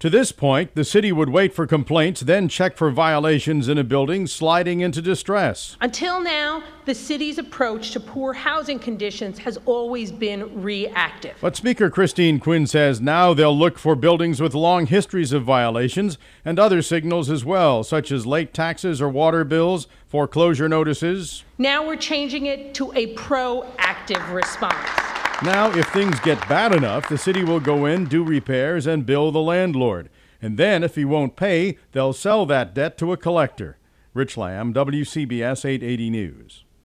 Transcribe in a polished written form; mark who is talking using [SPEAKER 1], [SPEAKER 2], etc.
[SPEAKER 1] To this point, the city would wait for complaints, then check for violations in a building sliding into distress.
[SPEAKER 2] Until now, the city's approach to poor housing conditions has always been reactive.
[SPEAKER 1] But Speaker Christine Quinn says now they'll look for buildings with long histories of violations and other signals as well, such as late taxes or water bills, foreclosure notices.
[SPEAKER 2] Now we're changing it to a proactive response.
[SPEAKER 1] Now, if things get bad enough, the city will go in, do repairs, and bill the landlord. And then, if he won't pay, they'll sell that debt to a collector. Rich Lamb, WCBS 880 News.